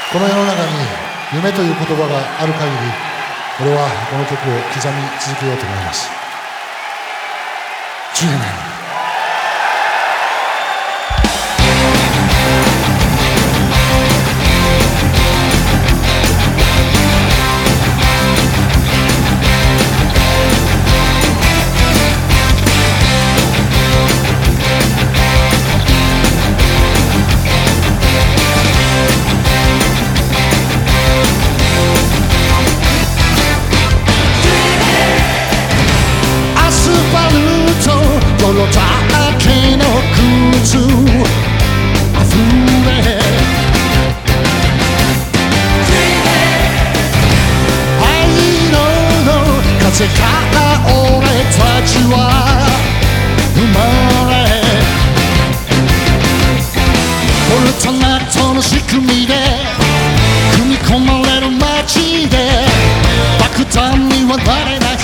この世の中に夢という言葉がある限り、俺はこの曲を刻み続けようと思います。10年泥だらけの靴あふれ愛の風から俺たちは生まれオルタナットの仕組みで組み込まれる街で爆弾にはなれない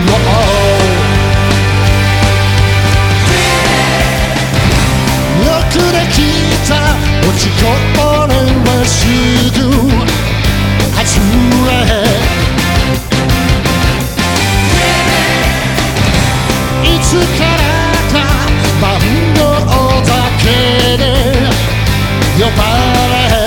落ちこぼれはすぐ外れいつからか番号だけで呼ばれ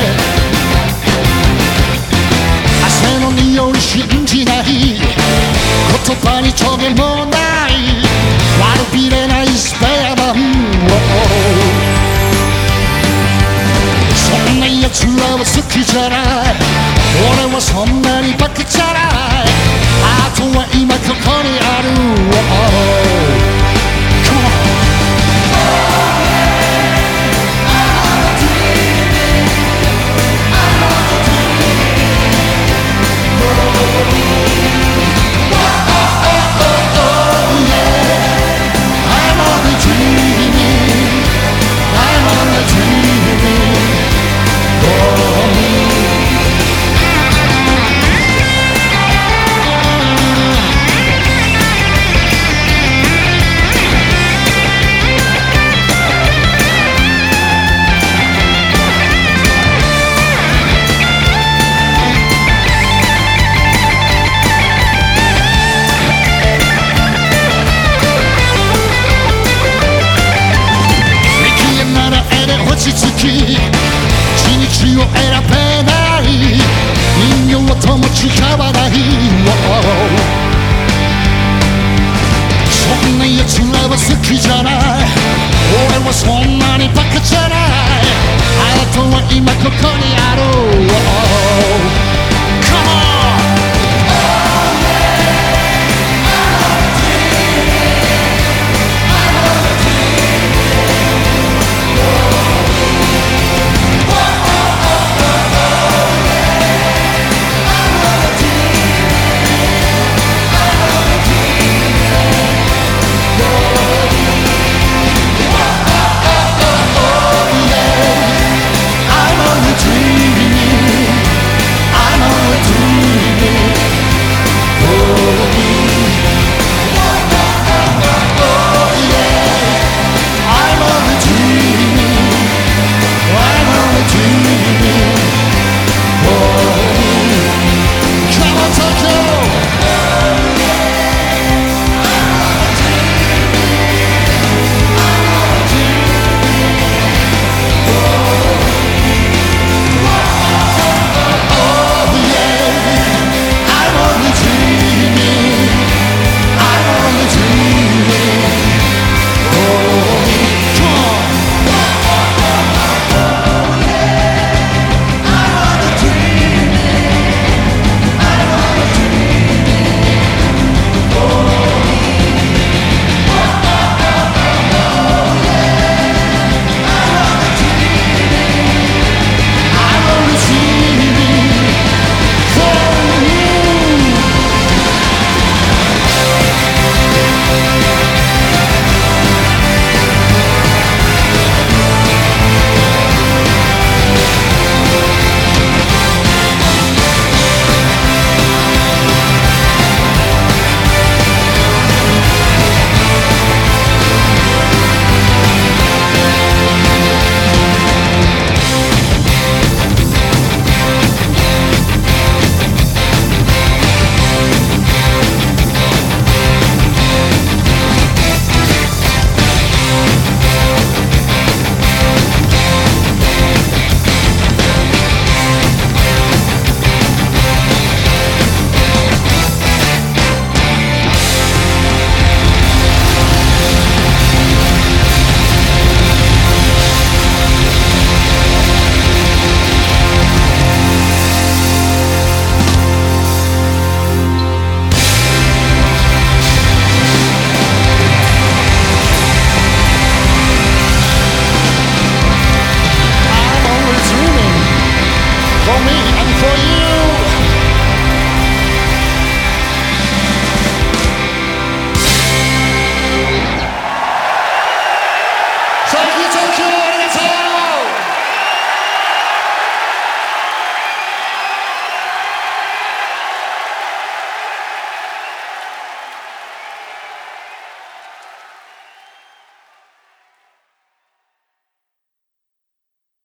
汗の匂い信じない言葉にトゲもない悪びれないスペアマン奴らは好きじゃない俺はそんなにバカじゃないあとは今ここにある地道を選べない人形とも違わないそんな奴らは好きじゃない俺はそんなにバカじゃないあとは今ここにある